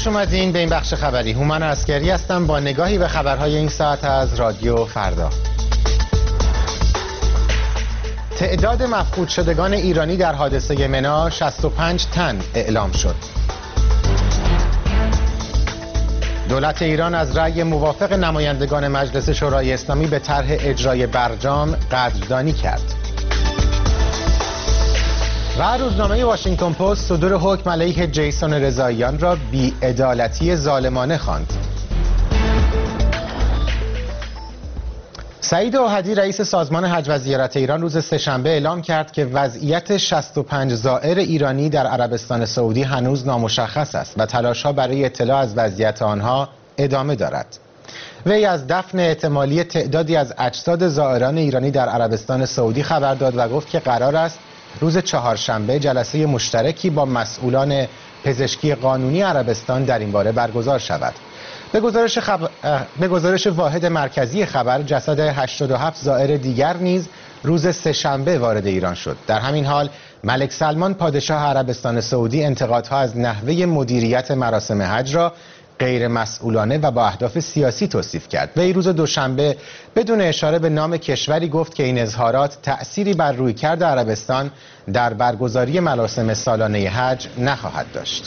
خوش اومدین به این بخش خبری. هومن عسکری هستم با نگاهی به خبرهای این ساعت از رادیو فردا. تعداد مفقود شدگان ایرانی در حادثه منا 65 تن اعلام شد. دولت ایران از رأی موافق نمایندگان مجلس شورای اسلامی به طرح اجرای برجام قدردانی کرد. و روزنامه واشنگتن پست صدور حکم علیه جیسون رضاییان را بی‌عدالتی ظالمانه خواند. سعید اوحدی رئیس سازمان حج و زیارت ایران روز سه‌شنبه اعلام کرد که وضعیت 65 زائر ایرانی در عربستان سعودی هنوز نامشخص است و تلاش‌ها برای اطلاع از وضعیت آنها ادامه دارد. وی از دفن احتمالی تعدادی از اجساد زائران ایرانی در عربستان سعودی خبر داد و گفت که قرار است روز چهارشنبه جلسه مشترکی با مسئولان پزشکی قانونی عربستان در این باره برگزار شود. به گزارش واحد مرکزی خبر، جسد 87 زائر دیگر نیز روز سه‌شنبه وارد ایران شد. در همین حال ملک سلمان پادشاه عربستان سعودی انتقادها از نحوه مدیریت مراسم حج را غیر مسئولانه و با اهداف سیاسی توصیف کرد. وی روز دوشنبه بدون اشاره به نام کشوری گفت که این اظهارات تأثیری بر رویکرد عربستان در برگزاری مراسم سالانه حج نخواهد داشت.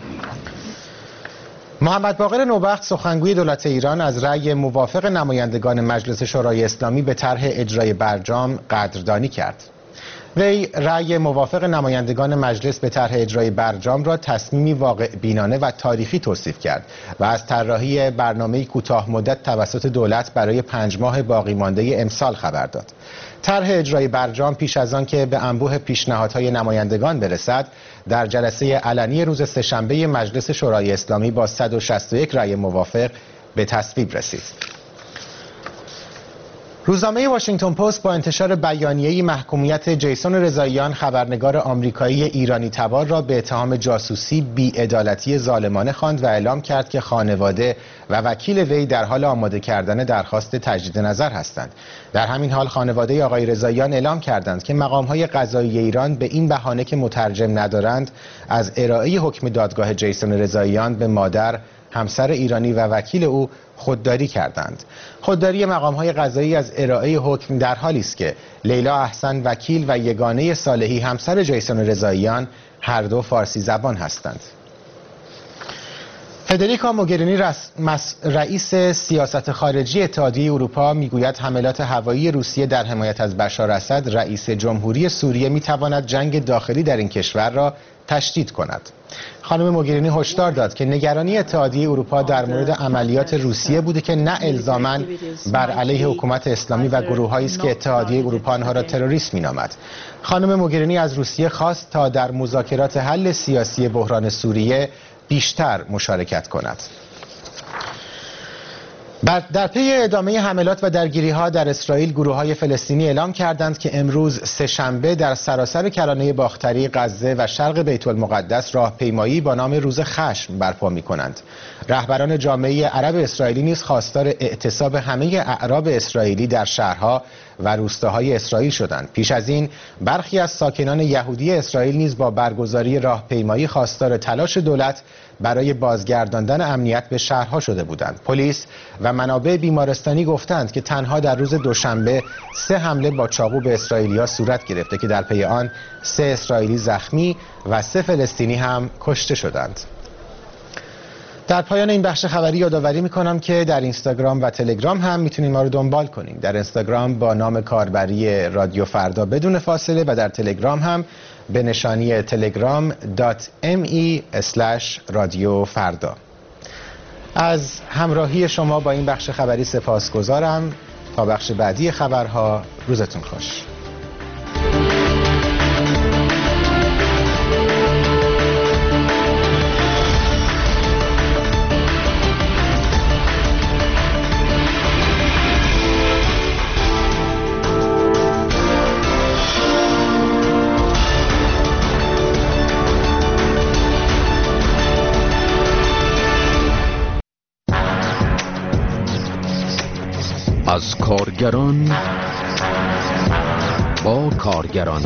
محمد باقر نوبخت سخنگوی دولت ایران از رأی موافق نمایندگان مجلس شورای اسلامی به طرح اجرای برجام قدردانی کرد. وی رأی موافق نمایندگان مجلس به طرح اجرای برجام را تصمیمی واقع بینانه و تاریخی توصیف کرد و از طراحی برنامه‌ای کوتاه مدت توسط دولت برای 5 ماه باقی مانده امسال خبر داد. طرح اجرای برجام پیش از آن که به انبوه پیشنهادهای نمایندگان برسد، در جلسه علنی روز سه‌شنبه مجلس شورای اسلامی با 161 رأی موافق به تصویب رسید. روزنامه واشنگتن پست با انتشار بیانیه‌ای محکومیت جیسون رضاییان، خبرنگار آمریکایی ایرانی تبار را به اتهام جاسوسی بی‌عدالتی ظالمانه خواند و اعلام کرد که خانواده و وکیل وی در حال آماده کردن درخواست تجدید نظر هستند. در همین حال خانواده آقای رضاییان اعلام کردند که مقام‌های قضایی ایران به این بهانه که مترجم ندارند از ارائه حکم دادگاه جیسون رضاییان به مادر، همسر ایرانی و وکیل او خودداری کردند. خودداری مقام‌های قضایی از ارائه حکم در حالی است که لیلا احسن وکیل و یگانه صالحی همسر جیسون رضاییان هر دو فارسی زبان هستند. فدریکا موگرینی رئیس سیاست خارجی اتحادیه اروپا میگوید حملات هوایی روسیه در حمایت از بشار اسد رئیس جمهوری سوریه میتواند جنگ داخلی در این کشور را تشدید کند. خانم موگرینی هشدار داد که نگرانی اتحادیه اروپا در مورد عملیات روسیه بوده که نه الزاماً بر علیه حکومت اسلامی و گروه‌هایی است که اتحادیه اروپا آنها را تروریست می‌نامد. خانم موگرینی از روسیه خواست تا در مذاکرات حل سیاسی بحران سوریه بیشتر مشارکت کند. در پی ادامه حملات و درگیری‌ها در اسرائیل، گروه‌های فلسطینی اعلام کردند که امروز سه‌شنبه در سراسر کرانه باختری، غزه و شرق بیت المقدس راهپیمایی با نام روز خشم برپا می‌کنند. رهبران جامعه عرب اسرائیلی نیز خواستار اعتصاب همه اعراب اسرائیلی در شهرها و روستاهای اسرائیل شدند. پیش از این برخی از ساکنان یهودی اسرائیل نیز با برگزاری راهپیمایی خواستار تلاش دولت برای بازگرداندن امنیت به شهرها شده بودند. پلیس و منابع بیمارستانی گفتند که تنها در روز دوشنبه 3 حمله با چاقو به اسرائیلی‌ها صورت گرفته که در پی آن 3 اسرائیلی زخمی و 3 فلسطینی هم کشته شدند. در پایان این بخش خبری یادآوری می‌کنم که در اینستاگرام و تلگرام هم میتونید ما رو دنبال کنید. در اینستاگرام با نام کاربری رادیو فردا بدون فاصله و در تلگرام هم به نشانی telegram.me/رادیو فردا. از همراهی شما با این بخش خبری سپاسگزارم. تا بخش بعدی خبرها، روزتون خوش. از کارگران با کارگران،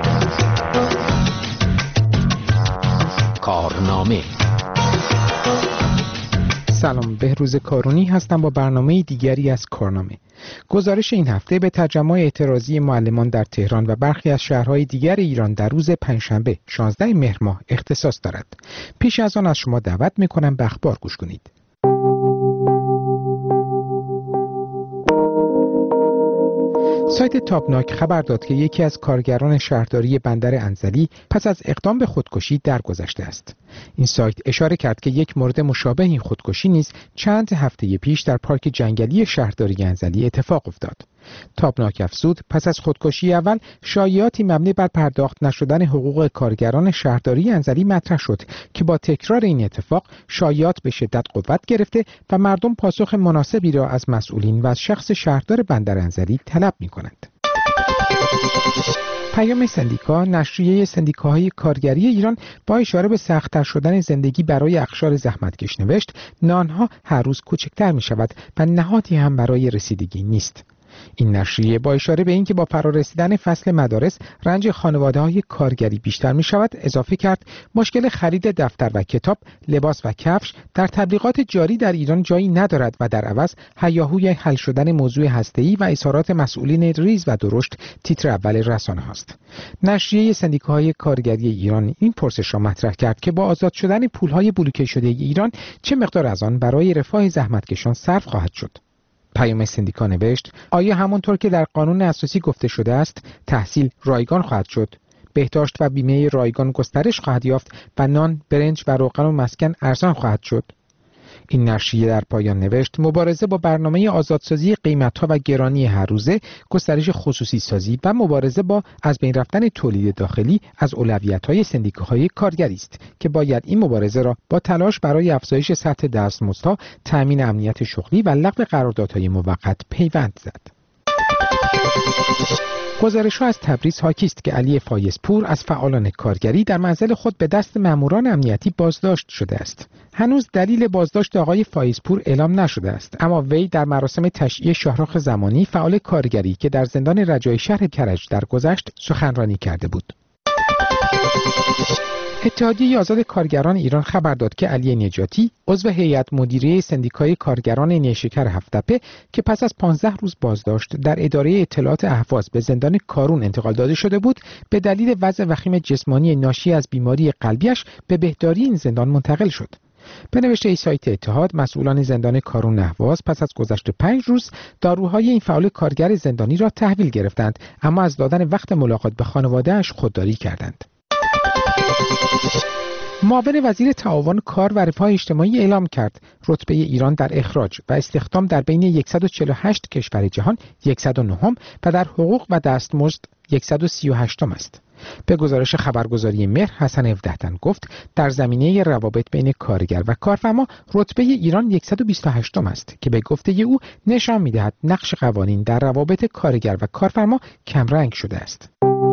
کارنامه سلام، بهروز کارونی هستم با برنامه دیگری از کارنامه. گزارش این هفته به تجمع اعتراضی معلمان در تهران و برخی از شهرهای دیگر ایران در روز پنجشنبه 16 مهر ماه اختصاص دارد. پیش از آن از شما دعوت می‌کنم به اخبار گوش کنید. سایت تابناک خبر داد که یکی از کارگران شهرداری بندر انزلی پس از اقدام به خودکشی درگذشته است. این سایت اشاره کرد که یک مورد مشابه این خودکشی نیز چند هفته پیش در پارک جنگلی شهرداری انزلی اتفاق افتاد. تابناک افزود پس از خودکشی اول شایعاتی مبنی بر پرداخت نشدن حقوق کارگران شهرداری انزلی مطرح شد که با تکرار این اتفاق شایعات به شدت قوت گرفته و مردم پاسخ مناسبی را از مسئولین و از شخص شهردار بندر انزلی طلب می‌کنند. پیام سندیکا، نشریه سندیکاهای کارگری ایران، با اشاره به سخت‌تر شدن زندگی برای اقشار زحمتکش نوشت: نانها هر روز کوچکتر می‌شود و نهادی هم برای رسیدگی نیست. این نشریه با اشاره به اینکه با فرارسیدن فصل مدارس رنج خانواده‌های کارگری بیشتر می شود اضافه کرد مشکل خرید دفتر و کتاب، لباس و کفش در تبلیغات جاری در ایران جایی ندارد و در عوض هیاهوی حل شدن موضوع هسته‌ای و اظهارات مسئولین ریز و درشت تیتر اول رسانه هاست. نشریه سندیکاهای کارگری ایران این پرسش را مطرح کرد که با آزاد شدن پول‌های بلوکه شده ایران چه مقدار از آن برای رفاه زحمتکشان صرف خواهد شد. پیام سندیکا نوشت: آیا همانطور که در قانون اساسی گفته شده است تحصیل رایگان خواهد شد، بهداشت و بیمه رایگان گسترش خواهد یافت و نان، برنج و روغن و مسکن ارزان خواهد شد؟ این نشریه در پایان نوشت: مبارزه با برنامه آزادسازی قیمت‌ها و گرانی هر روزه، گسترش خصوصی سازی و مبارزه با از بین رفتن تولید داخلی از اولویت‌های سندیکاهای کارگری است که باید این مبارزه را با تلاش برای افزایش سطح دستمزدها، تأمین امنیت شغلی و لغو قراردادهای موقت پیوند زد. گزارش‌ها از تبریز حاکی است که علی فایزپور از فعالان کارگری در منزل خود به دست ماموران امنیتی بازداشت شده است. هنوز دلیل بازداشت آقای فایزپور اعلام نشده است، اما وی در مراسم تشییع شاهرخ زمانی فعال کارگری که در زندان رجای شهر کرج درگذشت سخنرانی کرده بود. اتحادیه آزاد کارگران ایران خبر داد که علی نجاتی، عضو هیئت مدیره سندیکای کارگران نیشکر هفت‌تپه که پس از 15 روز بازداشت در اداره اطلاعات اهواز به زندان کارون انتقال داده شده بود، به دلیل وضع وخیم جسمانی ناشی از بیماری قلبیش به بهداری این زندان منتقل شد. به نوشته سایت اتحاد، مسئولان زندان کارون اهواز پس از گذشت 5 روز داروهای این فعال کارگر زندانی را تحویل گرفتند، اما از دادن وقت ملاقات به خانواده‌اش خودداری کردند. معاون وزیر تعاون کار و رفاه اجتماعی اعلام کرد رتبه ایران در اخراج و استخدام در بین 148 کشور جهان 109م و در حقوق و دستمزد 138م است. به گزارش خبرگزاری مهر، حسن 17 تن گفت در زمینه روابط بین کارگر و کارفرما رتبه ایران 128م است که به گفته او نشان می‌دهد نقش قوانین در روابط کارگر و کارفرما کمرنگ شده است.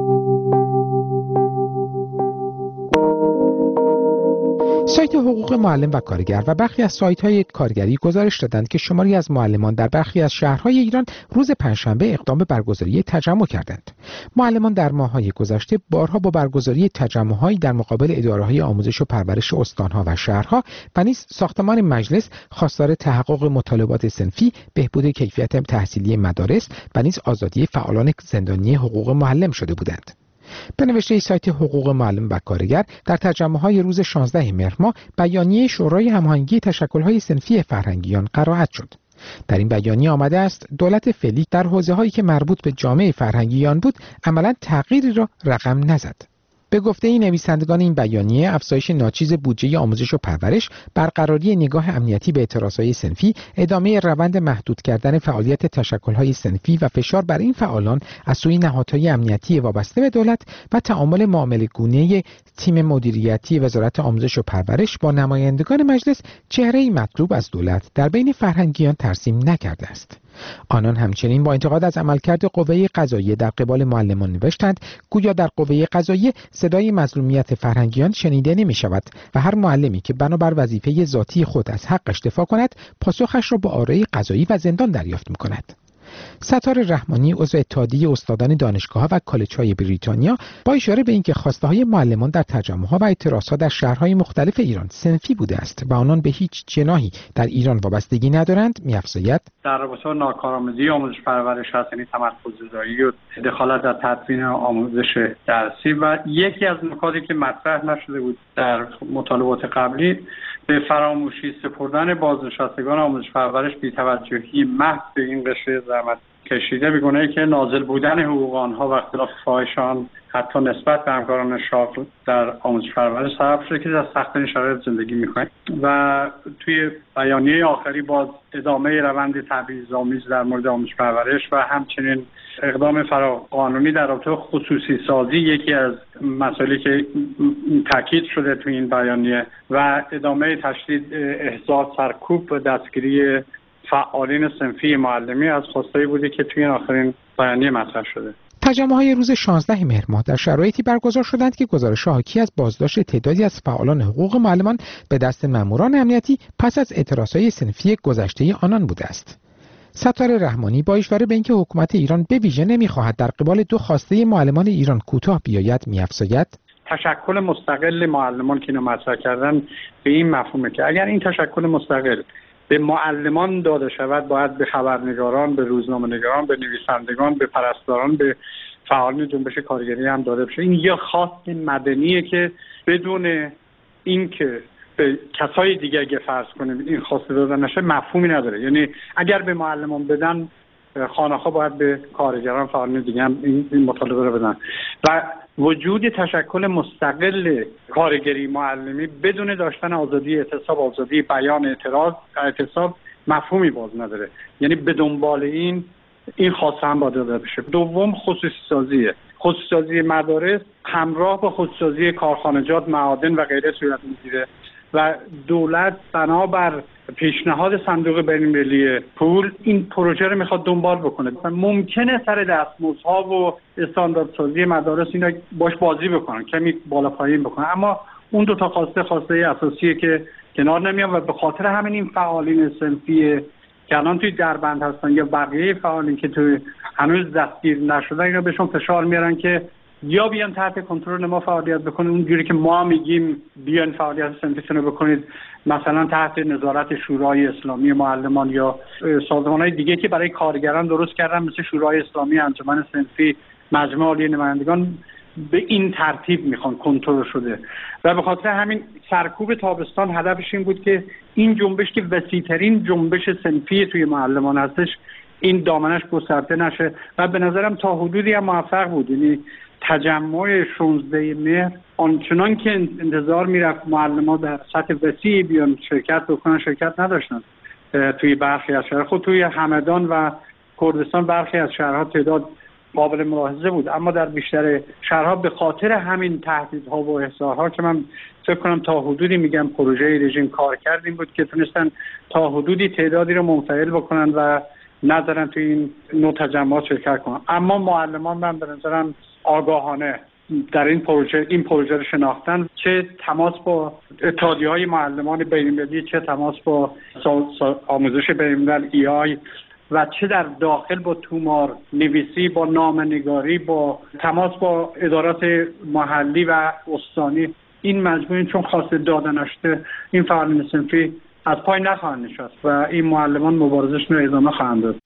سایت حقوق معلم و کارگر و برخی از سایت‌های کارگری گزارش دادند که شماری از معلمان در برخی از شهرهای ایران روز پنجشنبه اقدام به برگزاری تجمع کردند. معلمان در ماه‌های گذشته بارها با برگزاری تجمع‌هایی در مقابل اداره‌های آموزش و پرورش استان‌ها و شهرها و نیز ساختمان مجلس خواستار تحقق مطالبات صنفی، بهبود کیفیت تحصیلی مدارس و نیز آزادی فعالان زندانی حقوق معلم شده بودند. به نوشته سایت حقوق معلم و کارگر، در تجمع‌های روز 16 مهر ماه بیانیه شورای هماهنگی تشکل‌های صنفی فرهنگیان قرائت شد. در این بیانیه آمده است دولت فعلی در حوزه‌هایی که مربوط به جامعه فرهنگیان بود عملاً تغییری را رقم نزد. به گفته این نویسندگان این بیانیه، افزایش ناچیز بودجه آموزش و پرورش، برقراری نگاه امنیتی به اعتراضهای صنفی، ادامه روند محدود کردن فعالیت تشکل‌های صنفی و فشار بر این فعالان از سوی نهادهای امنیتی وابسته به دولت و تعامل معامله‌گونه تیم مدیریتی وزارت آموزش و پرورش با نمایندگان مجلس چهره‌ای مطلوب از دولت در بین فرهنگیان ترسیم نکرده است. آنان همچنین با انتقاد از عملکرد قوه قضاییه در قبال معلمان نوشتند گویا در قوه قضاییه صدای مظلومیت فرهنگیان شنیده نمی شود و هر معلمی که بنابر وظیفه ذاتی خود از حقش دفاع کند پاسخش را با آره قضایی و زندان دریافت می کند. ستار رحمانی عضو اتحادیه استادان دانشگاه‌ها و کالج‌های بریتانیا با اشاره به اینکه خواسته‌های معلمان در تجمع‌ها و اعتراضات در شهرهای مختلف ایران صنفی بوده است و آنان به هیچ جناحی در ایران وابستگی ندارند، می‌افزاید در رابطه با ناکارآمدی آموزش پرورش هست، یعنی تمرکزگذاری و دخالت در تدوین آموزش درسی و یکی از نکاتی که مطرح نشده بود در مطالبات قبلی به فراموشی سپردن بازنشستگان آموزش پرورش، بی‌توجهی محض به این قشر زحمت کشیده به گونه‌ای که نازل بودن حقوق آنها و اختلاف فاحشان حتی نسبت به همکاران شاغل در آموزش پرورش سبب شده که در سخت‌ترین شرایط زندگی می‌کنند و توی بیانیه آخری باز ادامه روند تبعیض‌آمیز در مورد آموزش پرورش و همچنین اقدام فراقانونی در رابطه خصوصی سازی یکی از مسائلی که تاکید شده توی این بیانیه و ادامه تشدید احضار سرکوب و دستگیری فعالین صنفی معلمی از خواسته‌ای بوده که توی این آخرین بیانیه مطرح شده. تجمع‌های روز 16 مهر ماه در شرایطی برگزار شدند که گزارش حاکی از بازداشت تعدادی از فعالان حقوق معلمان به دست ماموران امنیتی پس از اعتراضهای صنفی گذشته آنان بوده است. ستار رحمانی با اشاره به اینکه حکومت ایران به ویژه نمی‌خواهد در قبال دو خواسته معلمان ایران کوتاه بیاید، می‌افزاید تشکل مستقل معلمان که اینو مطرح کردن به این مفهومه که اگر این تشکل مستقل به معلمان داده شود، باید به خبرنگاران، به روزنامه‌نگاران، به نویسندگان، به پرستاران، به فعالین جنبش کارگری هم داده بشه. این یه خواست مدنیه که بدون اینکه به کسای دیگه اگه فرض کنیم این خواست داده نشه مفهومی نداره. یعنی اگر به معلمان بدن، خانه‌ها باید به کارگران، فعالین دیگه هم این مطالبه رو بدن و وجود تشکل مستقل کارگری معلمی بدون داشتن آزادی اعتصاب، آزادی بیان، اعتصاب مفهومی باز نداره. یعنی به دنبال این خواسته هم باید داده بشه. دوم خصوصی سازی مدارس همراه با خصوصی سازی کارخانجات، معادن و غیره صورت میگیره و دولت بنابر پیشنهاد صندوق بین‌المللی پول این پروژه رو میخواد دنبال بکنه. ممکنه سر دستمزدها و استانداردسازی مدارس اینا باش بازی بکنن، کمی بالا پایین بکنن، اما اون دو تا خواسته اساسیه که کنار نمیاد و به خاطر همین این فعالین صنفی که الان توی دربند هستن یا بقیه فعالین که توی هنوز دستگیر نشدن اینا بهشون فشار میارن که یا بیان تحت کنترل ما فعالیت بکنن اونجوری که ما میگیم بیان فعالیت صنفیتون رو بکنید، مثلا تحت نظارت شورای اسلامی معلمان یا سازمان‌های دیگه که برای کارگران درست کردن مثل شورای اسلامی، انجمن صنفی، مجمع عالی نمایندگان، به این ترتیب میخوان کنترل شده و به خاطر همین سرکوب تابستان هدفش این بود که این جنبش که وسیع‌ترین جنبش صنفی توی معلمان هستش این دامنش گسترده نشه و به نظرم تا حدودی هم موفق بود. یعنی تجمع 16 مهر آنچنان که انتظار میرفت معلمان در سطح وسیعی بیان شرکت بکنن شرکت نداشتن. توی برخی از شهرها، خود توی همدان و کردستان برخی از شهرها تعداد قابل ملاحظه بود، اما در بیشتر شهرها به خاطر همین تهدیدها و احضارها که من فکر کنم تا حدودی میگم پروژه رژیم کار کردیم بود که تونستن تا حدودی تعدادی رو منفعل بکنن و نذارن توی این نوع تجمعات شرکت کنن. اما معلمان من به نظرم آگاهانه در این پروژه رو شناختن، چه تماس با اتحادیه‌های معلمان بین‌المللی، چه تماس با آموزش بین‌الملل EI و چه در داخل با تومار نویسی، با نامه‌نگاری، با تماس با ادارات محلی و استانی، این مجموعه چون خواسته داده نشده این فعالین صنفی از پای نخواهند نشست و این معلمان مبارزشون رو ادامه خواهند داد.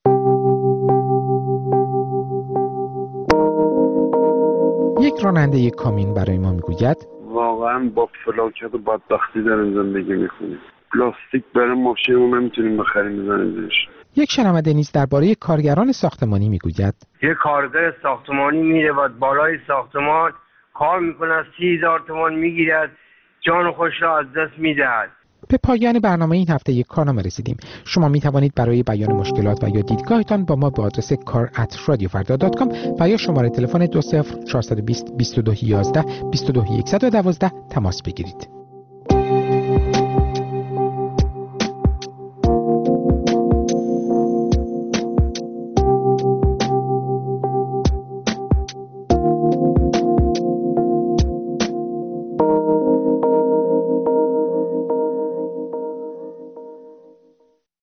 یک راننده کامیون برای ما میگوید واقعا با فلاکت و بدبختی داریم زندگی میکنیم. پلاستیک برای ماشینمون نمیتونیم بخریم بزنیم زیرش. یک شنونده نیز درباره کارگران ساختمانی میگوید یک کارگر ساختمانی میره و بالای ساختمان کار میکنه، 30,000 تومان میگیرد، جان خودش را از دست میدهد. به پایان برنامه این هفته یک کارنامه رسیدیم. شما می توانید برای بیان مشکلات و یا دیدگاهتان با ما به آدرس kar@radiofarda.com و یا شماره تلفن 20 420 22 11 22 112 تماس بگیرید.